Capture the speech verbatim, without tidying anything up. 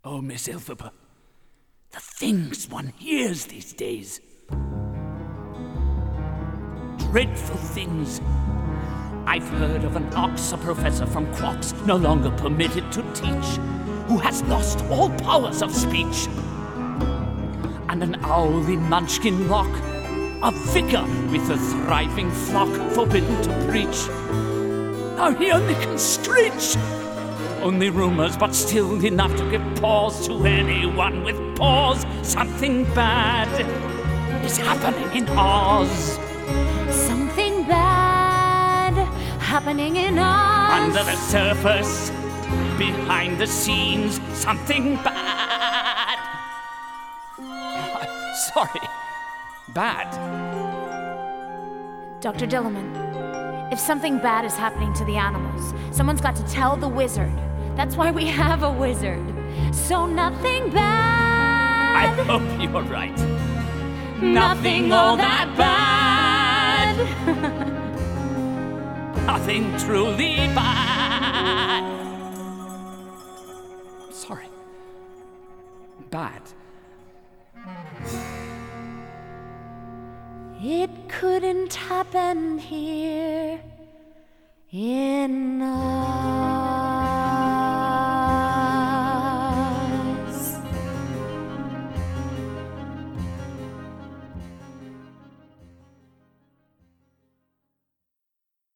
Oh, Miss Elphaba, the things one hears these days. Dreadful things. I've heard of an Oxer professor from Quox no longer permitted to teach, who has lost all powers of speech. And an owl in Munchkin Rock, a vicar with a thriving flock forbidden to preach. Now he only can screech. Only rumors, but still enough to give pause to anyone with pause. Something bad is happening in Oz. Something bad happening in Oz. Under the surface, behind the scenes, something bad. Sorry, bad. Doctor Dillerman, if something bad is happening to the animals, someone's got to tell the wizard. That's why we have a wizard. So nothing bad. I hope you're right. Nothing all that bad. Nothing truly bad. Sorry. Bad. It couldn't happen here in Oz.